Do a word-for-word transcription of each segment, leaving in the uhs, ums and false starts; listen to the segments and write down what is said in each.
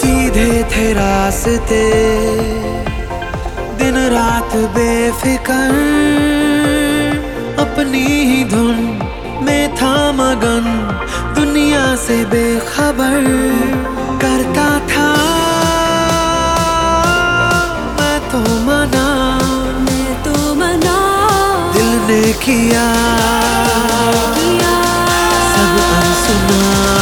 सीधे थे रास्ते, दिन रात बेफिकर, अपनी ही धुन में था मगन, दुनिया से बेखबर। करता था मैं तो मना, मैं तो मना, दिल ने किया किया सब अनसुना।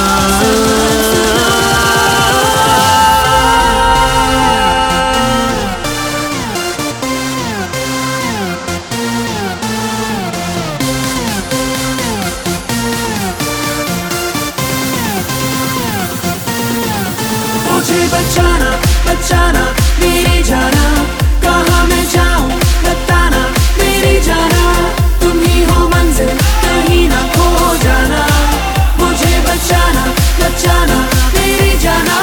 मुझे बचाना बचाना मेरी जाना, कहाँ मैं जाऊँ बताना मेरी जाना, तुम ही हो मंजिल कहीं ना खो जाना। मुझे बचाना बचाना मेरी जाना।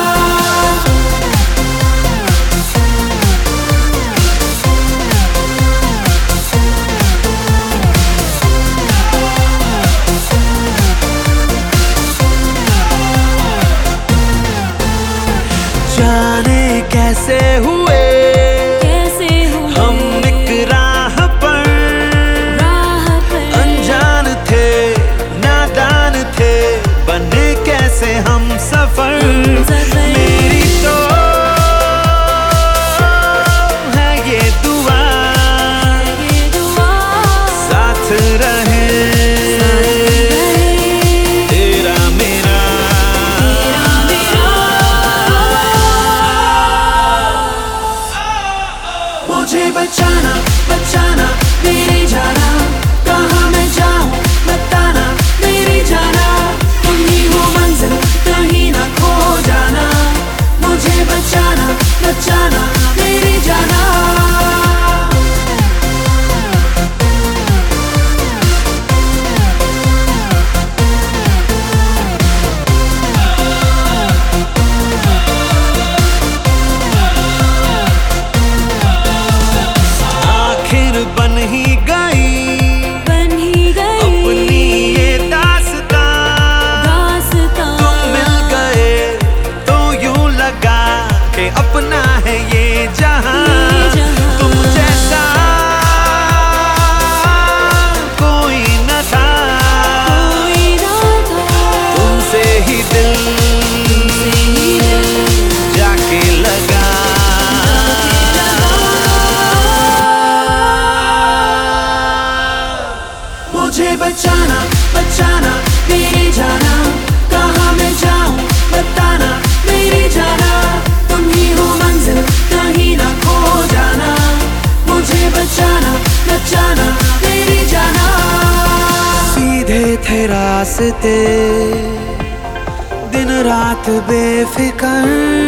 जाने कैसे हुए कैसे हुए हम एक राह पर, राह पर, अनजान थे नादान थे, बने कैसे हम सफर। सफर। मेरी तो है ये दुआ, ये दुआ साथ रहे तेरा मेरा। तेरा मेरा। मुझे बचाना बचाना मेरी जाना, कहाँ मैं जाऊँ बताना मेरी जाना, तुम ही हो मंजिल कहीं ना खो जाना। मुझे बचाना बचाना मेरी जाना। आखिर बन ही गई बन ही गई अपनी ये दास्तां, दास्तां। तुम मिल गए तो यूं लगा कि अपना है ये जहां। ये जहां। तुम जैसा कोई न था, कोई ना था, तुमसे ही दिल तुमसे ही दिल जाके लगा। मुझे बचाना बचाना मेरी जाना, कहाँ मैं जाऊँ बताना मेरी जाना, तुम ही हो मंजिल कहीं ना खो जाना। मुझे बचाना बचाना मेरी जाना। सीधे थे रास्ते, दिन रात बेफिकर,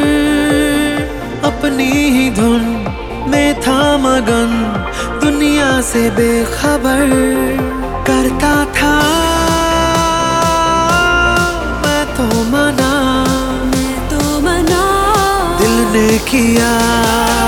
अपनी ही धुन में था मगन, दुनिया से बेखबर। करता था मैं तो मना, मैं तो मना, दिल ने किया